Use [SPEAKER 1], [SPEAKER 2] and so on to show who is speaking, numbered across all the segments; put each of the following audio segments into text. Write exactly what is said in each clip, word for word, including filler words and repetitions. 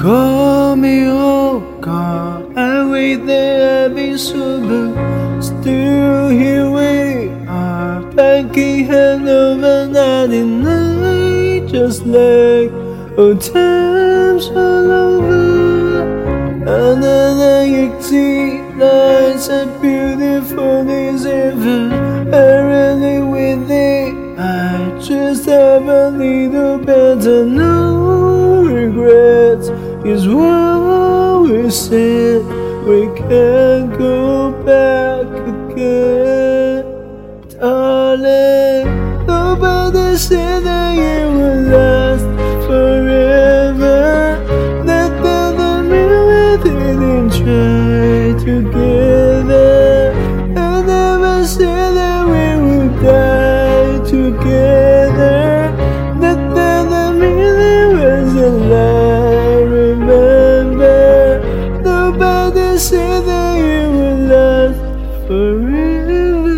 [SPEAKER 1] Call me, oh God, I wait there, I've been sober. Still here we are, packing hand over ninety-nine, just like old times all over. Another exit lights are beautiful as ever. I really with it, I just have a little better. No regrets is what we said. We can't go back again, darling. Nobody said that it would last forever. That doesn't mean we didn't try together. I never said that we would die together. That doesn't mean it was a lie. Remember, nobody said that it would last forever.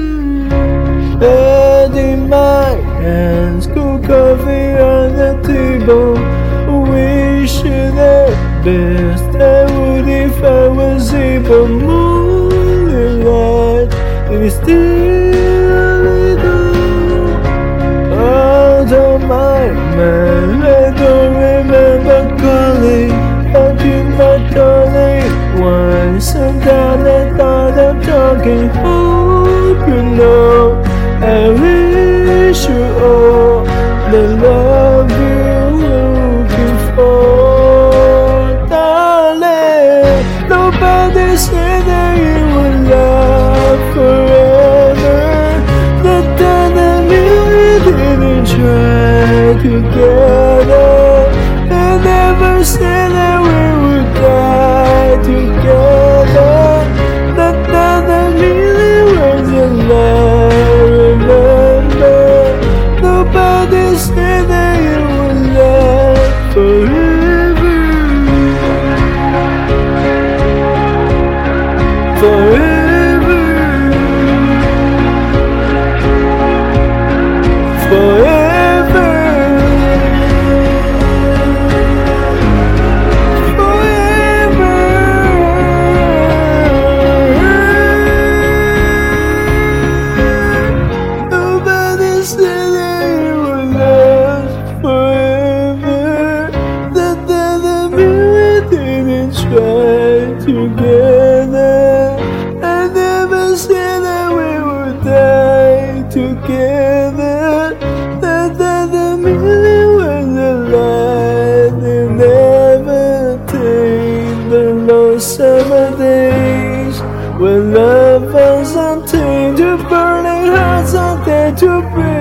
[SPEAKER 1] Head in my hands, cold coffee on the table. Wishing the best I would if I was able. Moonlight, it is still a little out of my mind. I don't remember calling, but you my darling. Why sometimes I thought of talking. Hope you know I wish you all the love you're looking for, darling. Nobody said that you would love forever. That doesn't mean we didn't try together. I never said that we would die together. That doesn't mean it was a lie. Remember, nobody said that you would last forever. Forever. Forever. Try together. I never said that we would die together. That doesn't mean it was a lie. They never take the long summer days when love was untamed, to burning hearts are there to break.